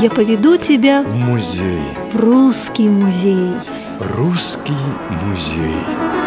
Я поведу тебя в музей. В русский музей. Русский музей.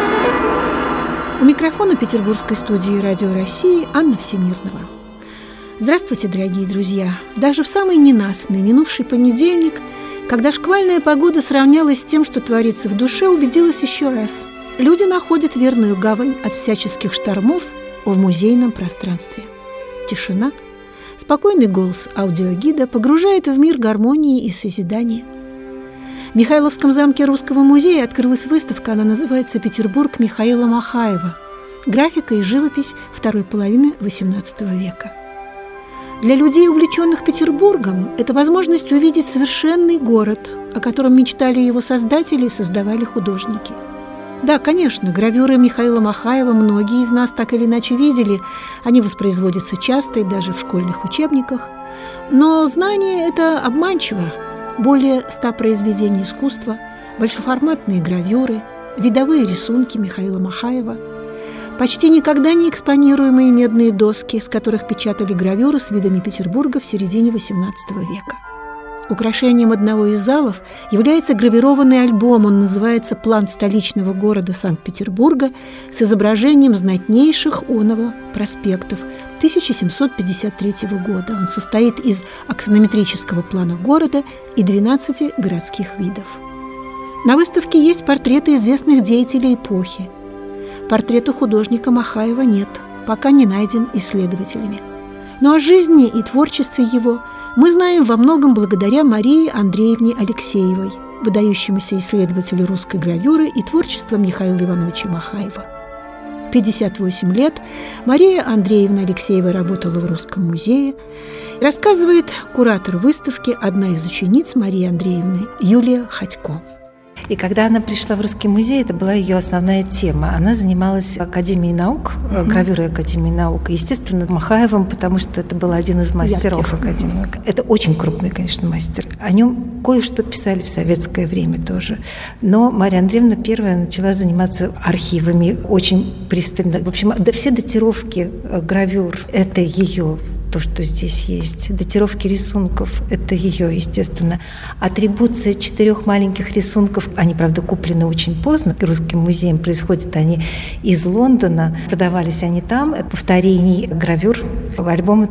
У микрофона петербургской студии «Радио России» Анна Всемирнова. Здравствуйте, дорогие друзья! Даже в самый ненастный минувший понедельник, когда шквальная погода сравнялась с тем, что творится в душе, убедилась еще раз. Люди находят верную гавань от всяческих штормов в музейном пространстве. Тишина, спокойный голос аудиогида погружает в мир гармонии и созидания. В Михайловском замке Русского музея открылась выставка, она называется «Петербург Михаила Махаева. Графика и живопись второй половины XVIII века». Для людей, увлеченных Петербургом, это возможность увидеть совершенный город, о котором мечтали его создатели и создавали художники. Да, конечно, гравюры Михаила Махаева многие из нас так или иначе видели, они воспроизводятся часто и даже в школьных учебниках. Но знание это обманчиво. Более 100 произведений искусства, большеформатные гравюры, видовые рисунки Михаила Махаева, почти никогда не экспонируемые медные доски, с которых печатали гравюры с видами Петербурга в середине XVIII века. Украшением одного из залов является гравированный альбом, он называется «План столичного города Санкт-Петербурга» с изображением знатнейших оного проспектов 1753 года. Он состоит из аксонометрического плана города и 12 городских видов. На выставке есть портреты известных деятелей эпохи. Портрета художника Махаева нет, пока не найден исследователями. Но о жизни и творчестве его мы знаем во многом благодаря Марии Андреевне Алексеевой, выдающемуся исследователю русской гравюры и творчества Михаила Ивановича Махаева. В 58 лет Мария Андреевна Алексеева работала в Русском музее. Рассказывает куратор выставки, одна из учениц Марии Андреевны, Юлия Ходько. И когда она пришла в Русский музей, это была ее основная тема. Она занималась Академией наук, гравюрой Академии наук. И, естественно, Махаевым, потому что это был один из мастеров Академии. Это очень крупный, конечно, мастер. О нем кое-что писали в советское время тоже. Но Мария Андреевна первая начала заниматься архивами очень пристально. В общем, все датировки гравюр – это ее. То, что здесь есть. Датировки рисунков – это ее, естественно. Атрибуция 4 маленьких рисунков, они, правда, куплены очень поздно. Русским музеем происходят они из Лондона. Продавались они там. Это повторений гравюр альбома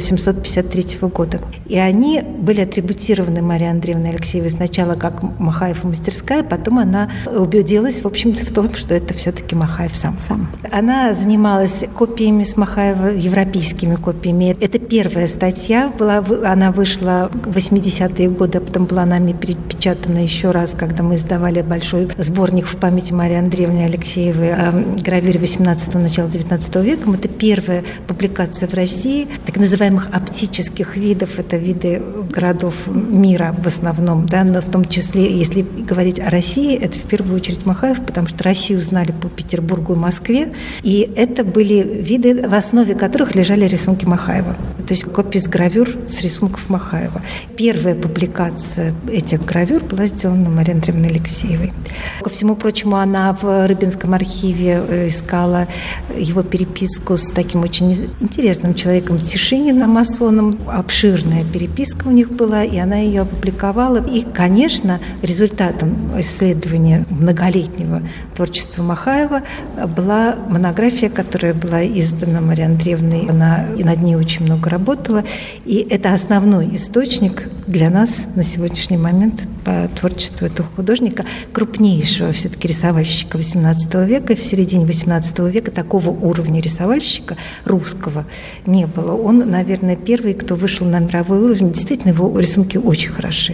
1753 года. И они были атрибутированы Марией Андреевной Алексеевой сначала как Махаев мастерская, потом она убедилась, в общем-то, в том, что это все-таки Махаев сам. Она занималась копиями с Махаева, европейскими копиями. Это первая статья была, она вышла в 80-е годы, а потом была нами перепечатана еще раз, когда мы издавали большой сборник в памяти Марии Андреевны Алексеевой о гравюре 18-го, начала 19 века. Это первая публикация в России так называемых оптических видов. Это виды городов мира в основном, да, но в том числе, если говорить о России, это в первую очередь Махаев, потому что Россию знали по Петербургу и Москве, и это были виды, в основе которых лежали рисунки Махаева. То есть копии с гравюр с рисунков Махаева. Первая публикация этих гравюр была сделана Марией Андреевной Алексеевой. Ко всему прочему, она в Рыбинском архиве искала его переписку с таким очень интересным человеком Тишининым, масоном. Обширная переписка у них была, и она ее опубликовала. И, конечно, результатом исследования многолетнего творчества Махаева была монография, которая была издана Марией Андреевной. Она и над ней очень много работала. И это основной источник для нас на сегодняшний момент по творчеству этого художника, крупнейшего все-таки рисовальщика XVIII века. И в середине XVIII века такого уровня рисовальщика русского не было. Он, наверное, первый, кто вышел на мировой уровень. Действительно, его рисунки очень хороши.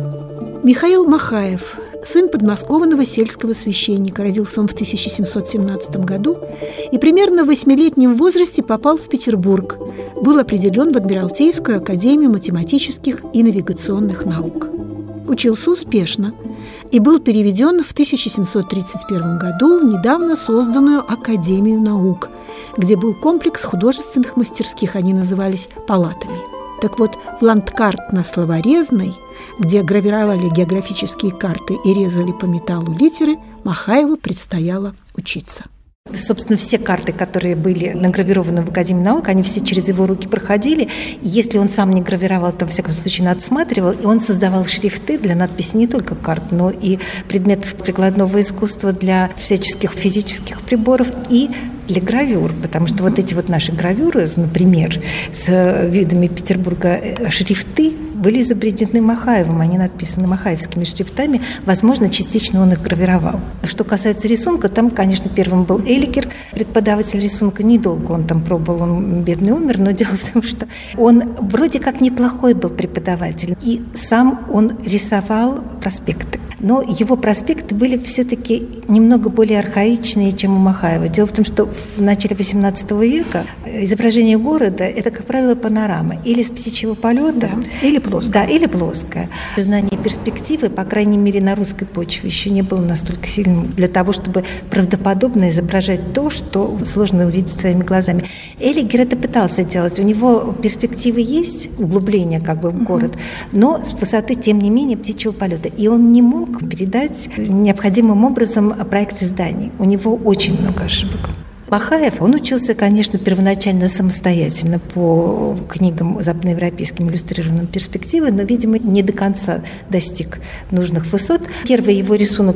Михаил Махаев, сын подмосковного сельского священника. Родился он в 1717 году и примерно в 8-летнем возрасте попал в Петербург. Был определен в Адмиралтейскую академию математических и навигационных наук. Учился успешно и был переведен в 1731 году в недавно созданную Академию наук, где был комплекс художественных мастерских, они назывались палатами. Так вот, в ландкарт на Словорезной, где гравировали географические карты и резали по металлу литеры, Махаеву предстояло учиться. Собственно, все карты, которые были награвированы в Академии наук, они все через его руки проходили. И если он сам не гравировал, то, во всяком случае, надсматривал. И он создавал шрифты для надписи не только карт, но и предметов прикладного искусства, для всяческих физических приборов и для гравюр, потому что вот эти вот наши гравюры, например, с видами Петербурга, шрифты были изобретены Махаевым, они написаны махаевскими шрифтами, возможно, частично он их гравировал. Что касается рисунка, там, конечно, первым был Эликер, преподаватель рисунка, недолго он там пробовал, он бедный умер, но дело в том, что он вроде как неплохой был преподаватель, и сам он рисовал проспекты. Но его проспекты были все-таки немного более архаичные, чем у Махаева. Дело в том, что в начале XVIII века изображение города – это, как правило, панорама или с птичьего полета, или плоская. Да, или плоская. Знание перспективы, по крайней мере, на русской почве еще не было настолько сильным для того, чтобы правдоподобно изображать то, что сложно увидеть своими глазами. Элигер это пытался делать. У него перспективы есть, углубление как бы в город, но с высоты, тем не менее, птичьего полета. И он не мог передать необходимым образом проекции зданий. У него очень много ошибок. Махаев, он учился, конечно, первоначально самостоятельно по книгам западноевропейским иллюстрированным перспективы, но, видимо, не до конца достиг нужных высот. Первый его рисунок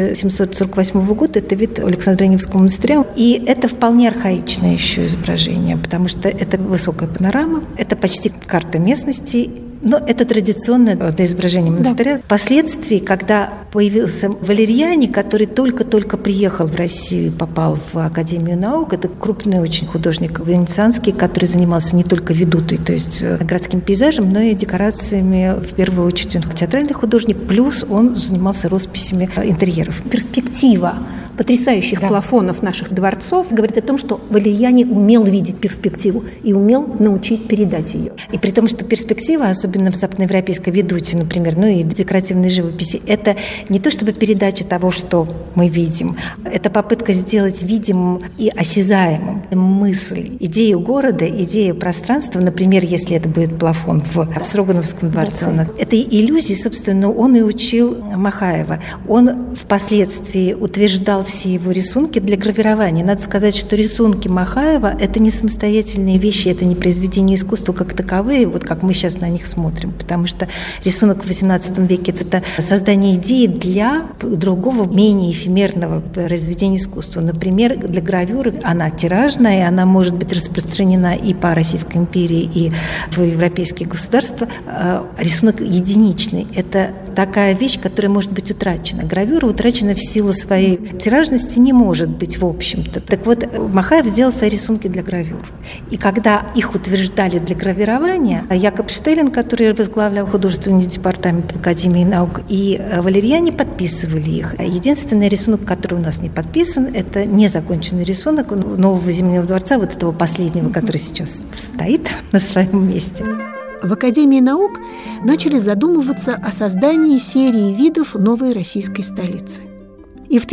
1748 года – это вид Александро-Невского монастыря, и это вполне архаичное еще изображение, потому что это высокая панорама, это почти карта местности. Но это традиционное изображение монастыря. Да. Впоследствии, когда появился Валерьяни, который только-только приехал в Россию и попал в Академию наук, это крупный очень художник венецианский, который занимался не только ведутой, то есть городским пейзажем, но и декорациями. В первую очередь он театральный художник, плюс он занимался росписями интерьеров. Перспектива потрясающих плафонов наших дворцов говорит о том, что Валерьяни умел видеть перспективу и умел научить передать ее. И при том, что перспектива, особенно в западноевропейской ведуте, например, ну и декоративной живописи, это не то чтобы передача того, что мы видим, это попытка сделать видимым и осязаемым мысль, идею города, идею пространства, например, если это будет плафон в Строгановском дворце. Этой иллюзии, собственно, он и учил Махаева. Он впоследствии утверждал все его рисунки для гравирования. Надо сказать, что рисунки Махаева – это не самостоятельные вещи, это не произведения искусства как таковые, вот как мы сейчас на них смотрим, потому что рисунок в XVIII веке – это создание идеи для другого, менее эфемерного произведения искусства. Например, для гравюры она тиражная, она может быть распространена и по Российской империи, и в европейские государства. Рисунок единичный – это такая вещь, которая может быть утрачена. Гравюра утрачена в силу своей тиражности не может быть, в общем-то. Так вот, Махаев сделал свои рисунки для гравюр. И когда их утверждали для гравирования, Якоб Штеллин, который возглавлял художественный департамент Академии наук, и Валерьяни подписывали их. Единственный рисунок, который у нас не подписан, это незаконченный рисунок нового Зимнего дворца, вот этого последнего, который сейчас стоит на своем месте. В Академии наук начали задумываться о создании серии видов новой российской столицы. И в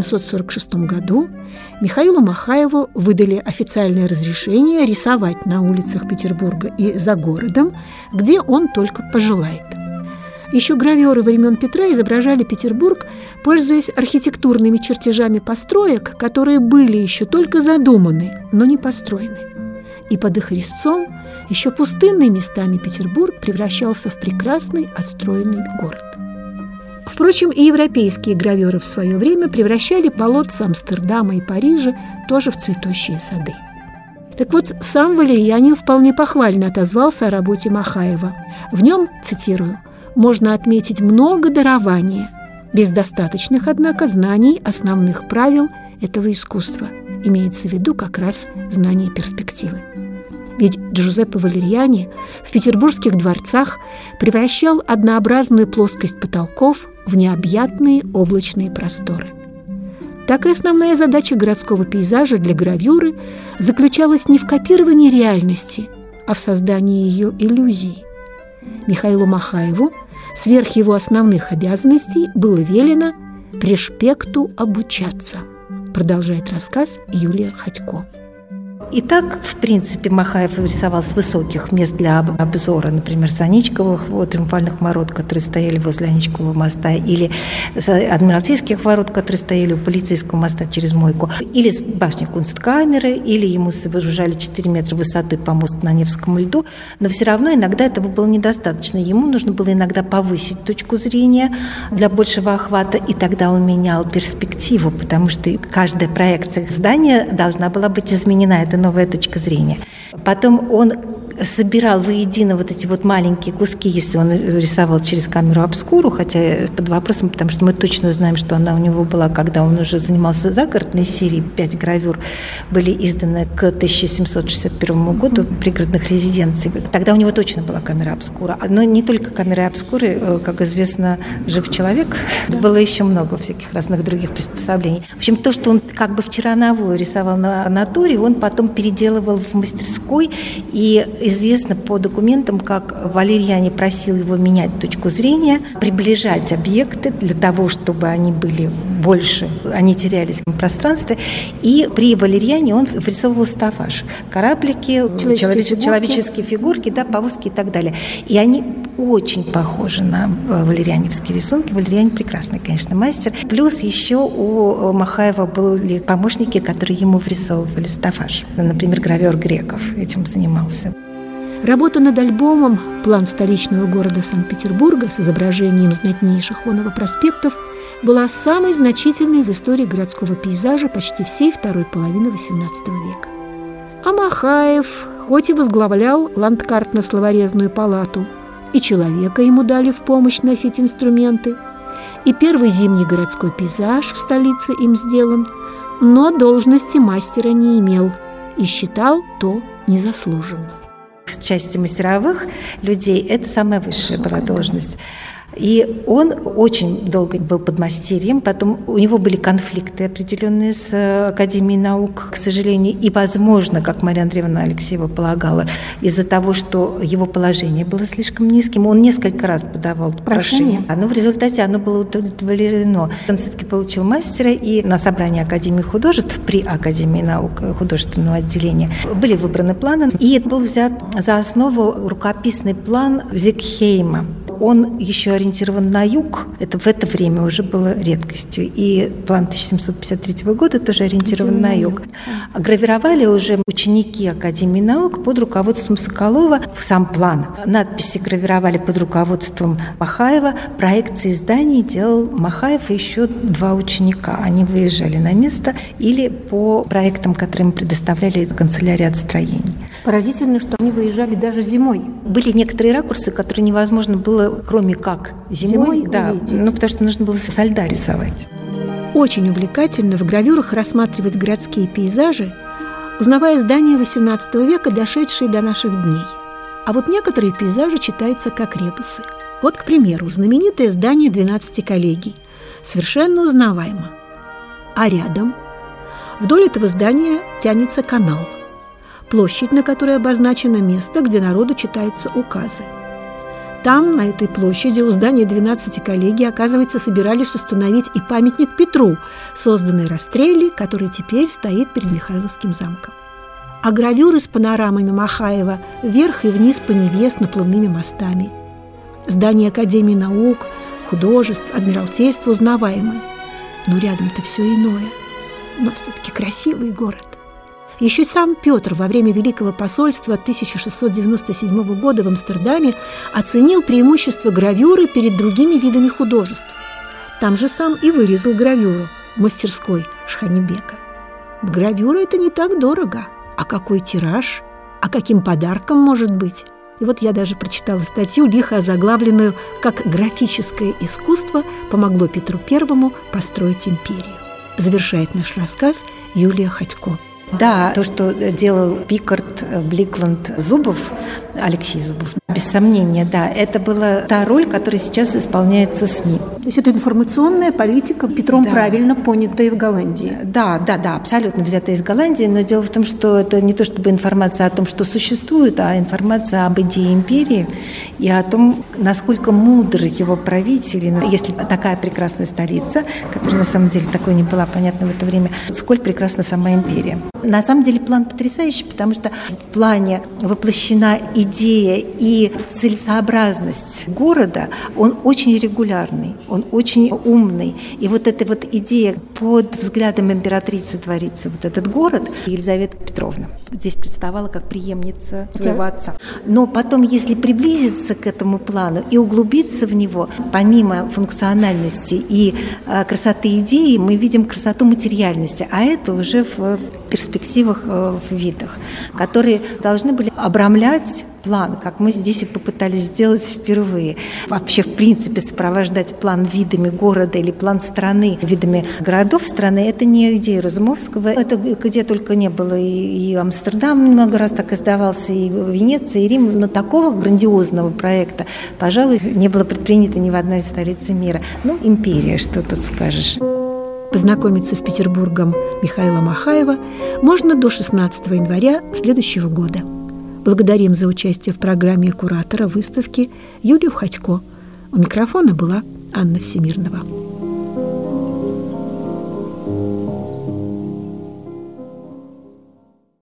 1746 году Михаилу Махаеву выдали официальное разрешение рисовать на улицах Петербурга и за городом, где он только пожелает. Еще гравёры времен Петра изображали Петербург, пользуясь архитектурными чертежами построек, которые были еще только задуманы, но не построены. И под их резцом еще пустынный местами Петербург превращался в прекрасный отстроенный город. Впрочем, и европейские гравёры в свое время превращали полотца Амстердама и Парижа тоже в цветущие сады. Так вот, сам Валерьяни вполне похвально отозвался о работе Махаева. В нем, цитирую, «можно отметить много дарования, без достаточных, однако, знаний основных правил этого искусства». Имеется в виду как раз знание перспективы. Ведь Джузеппе Валерьяни в петербургских дворцах превращал однообразную плоскость потолков в необъятные облачные просторы. Так и основная задача городского пейзажа для гравюры заключалась не в копировании реальности, а в создании ее иллюзий. Михаилу Махаеву сверх его основных обязанностей было велено «пришпекту обучаться», продолжает рассказ Юлия Ходько. И так, в принципе, Махаев рисовал с высоких мест для обзора, например, с Аничковых триумфальных ворот, которые стояли возле Аничкового моста, или с Адмиралтейских ворот, которые стояли у полицейского моста через Мойку, или с башни Кунсткамеры, или ему сооружали 4 метра высоты помост на Невском льду, но все равно иногда этого было недостаточно. Ему нужно было иногда повысить точку зрения для большего охвата, и тогда он менял перспективу, потому что каждая проекция здания должна была быть изменена. Это новая точка зрения. Потом он собирал воедино вот эти вот маленькие куски, если он рисовал через камеру обскуру, хотя под вопросом, потому что мы точно знаем, что она у него была, когда он уже занимался загородной серией. 5 гравюр были изданы к 1761 году в пригородных резиденциях. Тогда у него точно была камера обскура. Но не только камеры обскуры, как известно, жив человек. Было еще много всяких разных других приспособлений. В общем, то, что он как бы вчера новую рисовал на натуре, он потом переделывал в мастерской, и известно по документам, как Валерьяни просил его менять точку зрения, приближать объекты для того, чтобы они были больше, они терялись в пространстве. И при Валерьяне он вырисовывал стафаж. Кораблики, человеческие фигурки, да, повозки и так далее. И они очень похожи на валерьяневские рисунки. Валерьяне прекрасный, конечно, мастер. Плюс еще у Махаева были помощники, которые ему вырисовывали стафаж. Например, гравер Греков этим занимался. Работа над альбомом «План столичного города Санкт-Петербурга» с изображением знатнейших оного проспектов была самой значительной в истории городского пейзажа почти всей второй половины XVIII века. А Махаев, хоть и возглавлял ландкартно-словорезную палату, и человека ему дали в помощь носить инструменты, и первый зимний городской пейзаж в столице им сделан, но должности мастера не имел и считал то незаслуженным. В части мастеровых людей это самая высшая была должность. И он очень долго был подмастерьем, потом у него были конфликты определенные с Академией наук, к сожалению, и, возможно, как Мария Андреевна Алексеева полагала, из-за того, что его положение было слишком низким, он несколько раз подавал прошение. Но в результате оно было удовлетворено. Он все-таки получил мастера, и на собрании Академии художеств при Академии наук художественного отделения были выбраны планы, и был взят за основу рукописный план Зигхейма. Он еще ориентирован на юг. Это в это время уже было редкостью. И план 1753 года тоже ориентирован на юг. Гравировали уже ученики Академии наук под руководством Соколова сам план. Надписи гравировали под руководством Махаева. Проекции зданий делал Махаев и еще 2 ученика. Они выезжали на место или по проектам, которые им предоставляли из канцелярии отстроений. Поразительно, что они выезжали даже зимой. Были некоторые ракурсы, которые невозможно было, кроме как зимой да, потому что нужно было со льда рисовать. Очень увлекательно в гравюрах рассматривать городские пейзажи, узнавая здания XVIII века, дошедшие до наших дней. А вот некоторые пейзажи читаются как ребусы. Вот, к примеру, знаменитое здание 12 коллегий. Совершенно узнаваемо. А рядом вдоль этого здания тянется канал. Площадь, на которой обозначено место, где народу читаются указы. Там, на этой площади, у здания 12 коллегий, оказывается, собирались установить и памятник Петру, созданный Растрелли, который теперь стоит перед Михайловским замком. А гравюры с панорамами Махаева вверх и вниз по Неве с наплывными мостами. Здания Академии наук, художеств, Адмиралтейства узнаваемые. Но рядом-то все иное. Но все-таки красивый город. Еще сам Петр во время Великого посольства 1697 года в Амстердаме оценил преимущество гравюры перед другими видами художеств. Там же сам и вырезал гравюру в мастерской Шханебека. Гравюра – это не так дорого. А какой тираж? А каким подарком может быть? И вот я даже прочитала статью, лихо озаглавленную «Как графическое искусство помогло Петру I построить империю». Завершает наш рассказ Юлия Ходько. Да, то, что делал Пикард, Бликланд, Зубов, Алексей Зубов, без сомнения, да, это была та роль, которая сейчас исполняется СМИ. То есть это информационная политика Петром правильно понятая в Голландии. Да, абсолютно взятая из Голландии, но дело в том, что это не то чтобы информация о том, что существует, а информация об идее империи и о том, насколько мудры его правители, если такая прекрасная столица, которая на самом деле такой не была понятна в это время, сколь прекрасна сама империя. На самом деле план потрясающий, потому что в плане воплощена идея и целесообразность города, он очень регулярный, он очень умный. И вот эта вот идея под взглядом императрицы творится вот этот город, Елизавета Петровна здесь представала как преемница своего отца. Но потом, если приблизиться к этому плану и углубиться в него, помимо функциональности и красоты идеи, мы видим красоту материальности, а это уже в перспективах, в видах, которые должны были обрамлять план, как мы здесь и попытались сделать впервые. Вообще, в принципе, сопровождать план видами города или план страны видами городов страны – это не идея Разумовского. Это где только не было. И Амстердам много раз так издавался, и Венеция, и Рим. Но такого грандиозного проекта, пожалуй, не было предпринято ни в одной столице мира. Ну, империя, что тут скажешь. Познакомиться с Петербургом Михаила Махаева можно до 16 января следующего года. Благодарим за участие в программе куратора выставки Юлию Ходько. У микрофона была Анна Всемирнова.